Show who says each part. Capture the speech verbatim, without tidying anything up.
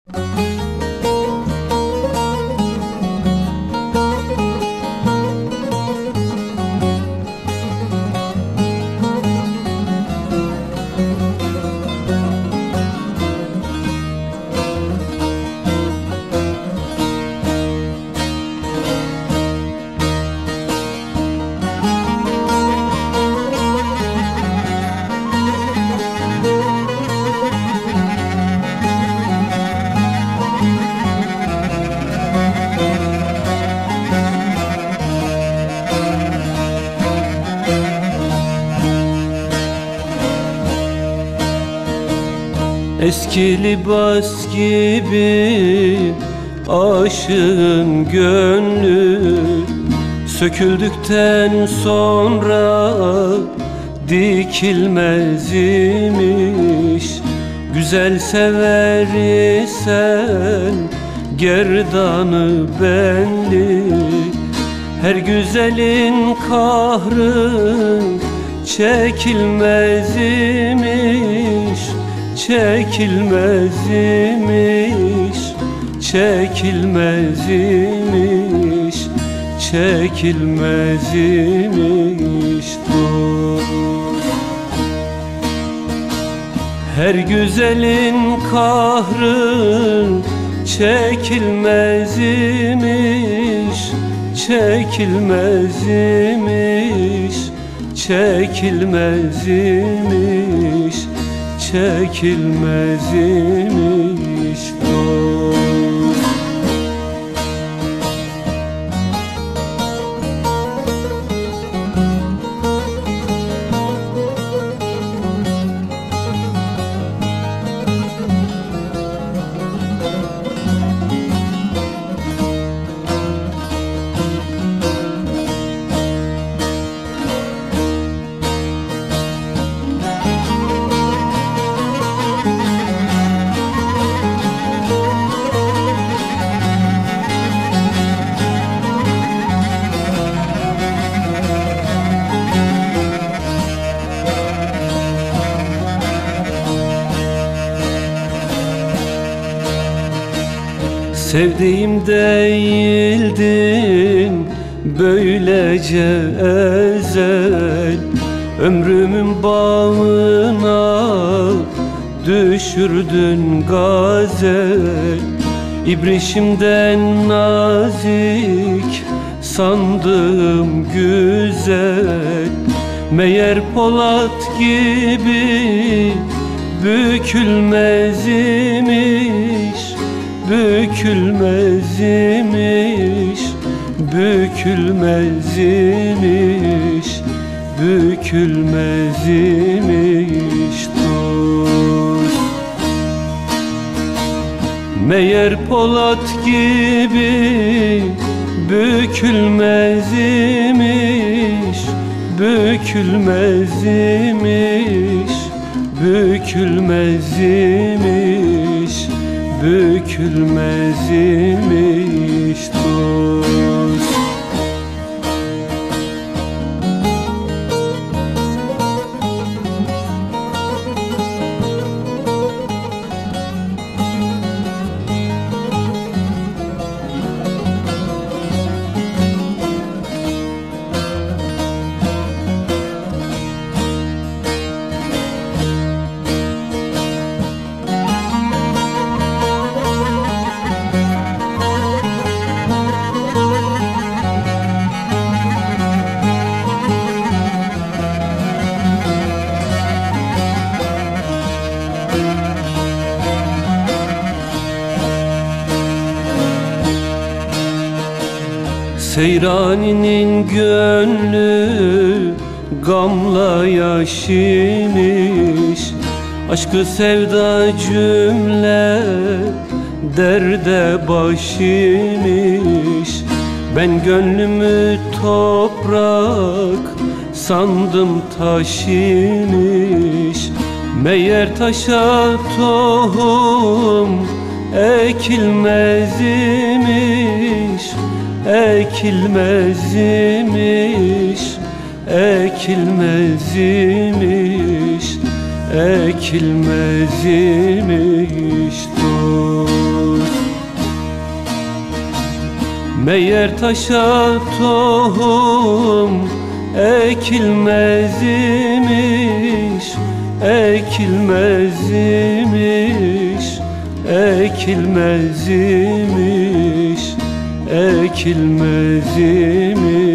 Speaker 1: Eski libas gibi aşığın gönlü söküldükten sonra dikilmez imiş. Güzel sever isen gerdanı belli, her güzelin kahrı çekilmez imiş. Çekilmez imiş, çekilmez imiş, çekilmez imiş dur. Her güzelin kahrı çekilmez imiş, çekilmez imiş, çekilmez imiş, çekilmez imiş dost. Sevdiğim değildin böylece ezel, ömrümün bağına düşürdün gazel. İbrişimden nazik sandım güzel, meğer Polat gibi bükülmez imiş. Bükülmez imiş, bükülmez imiş, bükülmez imiş dost. Meğer Polat gibi bükülmez imiş, bükülmez imiş, bükülmez imiş, bükülmez imiş dost. Seyrani'nin gönlü gamla yaşimiş, aşkı sevda cümle derde başimiş. Ben gönlümü toprak sandım taş imiş, meğer taşa tohum ekilmez imiş. Ekilmez imiş, ekilmez imiş, ekilmez imiş dost. Meğer taşa tohum ekilmez imiş, ekilmez imiş, ekilmez imiş, ekilmez imiş.